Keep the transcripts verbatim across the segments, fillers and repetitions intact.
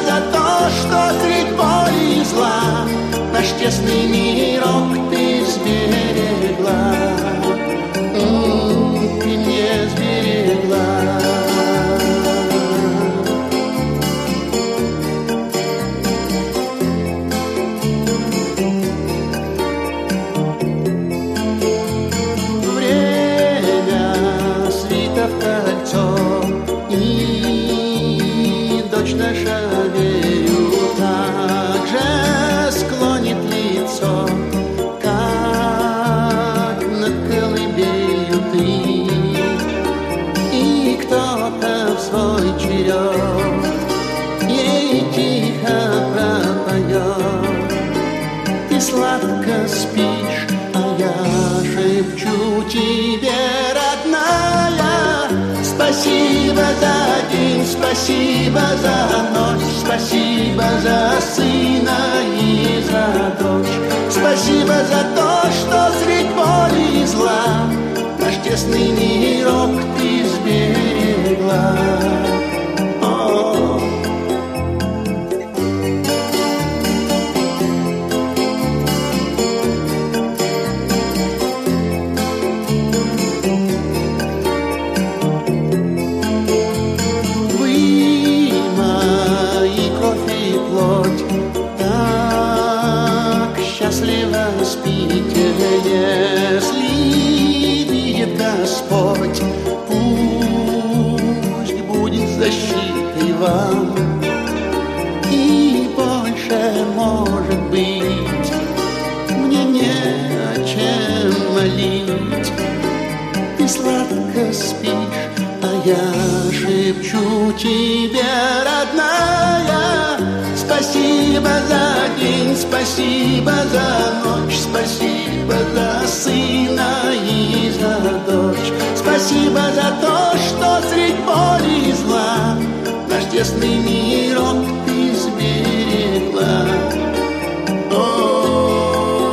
за то, что средь боли и зла наш тесный мирок ты сберегла. М-м, ты мне сберегла. Наша верю так же склонит лицо, как над колыбелью ты, и кто-то в свой черед ей тихо пропоет. Ты сладко спишь, а я шепчу тебе, родная, спасибо за день, спасибо за ночь, спасибо за сына и за дочь. Спасибо за то, что средь боли и зла наш тесный мирок ты сберегла. О-о-о. Счастливо спите, если видит Господь, пусть будет защитой вам, и больше, может быть, мне не о чем молить. Ты сладко спишь, а я шепчу тебе, родная, спасибо за день, спасибо за ночь, спасибо за сына и за дочь. Спасибо за то, что средь боли и зла наш тесный мирок ты сберегла. О-о-о.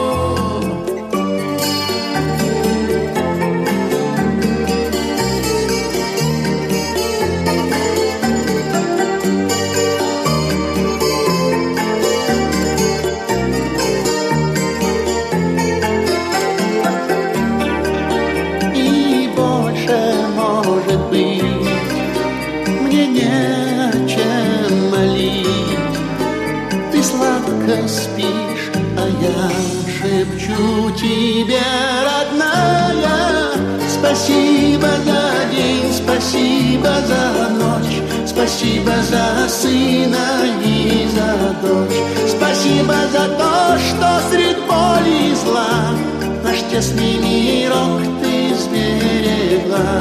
Спишь, а я шепчу тебе, родная, спасибо за день, спасибо за ночь, спасибо за сына и за дочь. Спасибо за то, что средь боли и зла наш тесный мирок ты сберегла.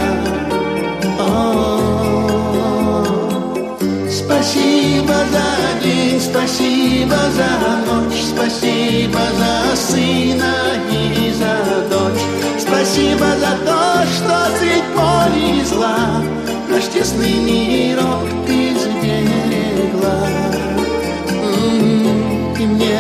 О-о-о. Спасибо за день, спасибо за ночь, спасибо за сына и за дочь. Спасибо за то, что средь боли и зла наш тесный мирок ты сберегла. М-м, ты мне